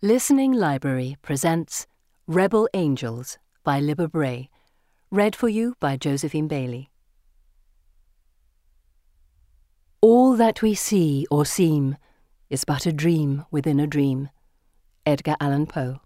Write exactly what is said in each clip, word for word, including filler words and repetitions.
Listening Library presents Rebel Angels by Libba Bray, read for you by Josephine Bailey. All that we see or seem is but a dream within a dream. Edgar Allan Poe.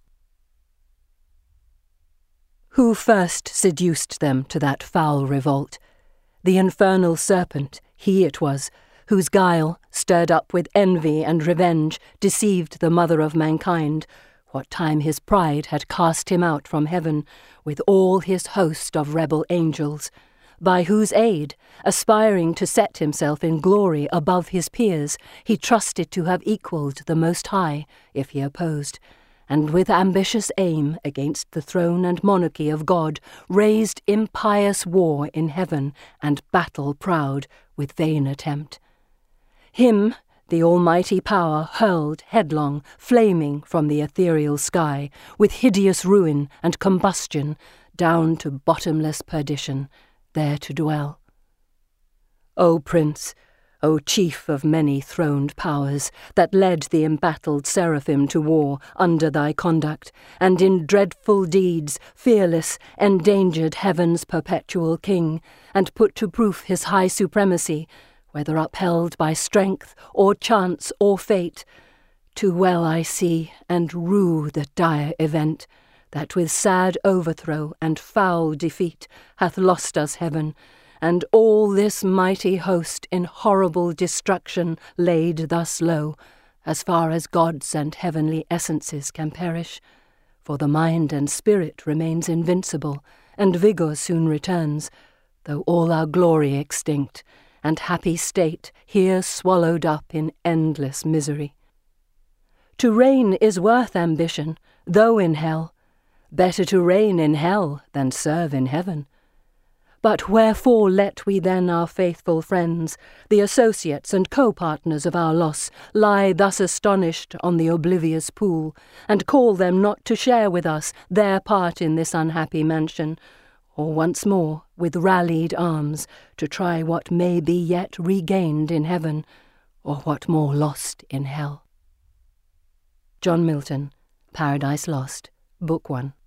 Who first seduced them to that foul revolt? The infernal serpent, he it was, whose guile, stirred up with envy and revenge, deceived the mother of mankind, what time his pride had cast him out from heaven with all his host of rebel angels, by whose aid, aspiring to set himself in glory above his peers, he trusted to have equalled the Most High, if he opposed, and with ambitious aim against the throne and monarchy of God, raised impious war in heaven, and battle proud with vain attempt. Him the almighty power hurled headlong, flaming from the ethereal sky, with hideous ruin and combustion, down to bottomless perdition, there to dwell. O Prince, O Chief of many throned powers, that led the embattled seraphim to war under thy conduct, and in dreadful deeds, fearless, endangered heaven's perpetual king, and put to proof his high supremacy, whether upheld by strength or chance or fate, too well I see and rue the dire event, that with sad overthrow and foul defeat hath lost us heaven, and all this mighty host in horrible destruction laid thus low, as far as gods and heavenly essences can perish. For the mind and spirit remains invincible, and vigour soon returns, though all our glory extinct, and happy state here swallowed up in endless misery. To reign is worth ambition, though in hell. Better to reign in hell than serve in heaven. But wherefore let we then our faithful friends, the associates and co-partners of our loss, lie thus astonished on the oblivious pool, and call them not to share with us their part in this unhappy mansion, or once more, with rallied arms, to try what may be yet regained in heaven, or what more lost in hell. John Milton, Paradise Lost, Book One.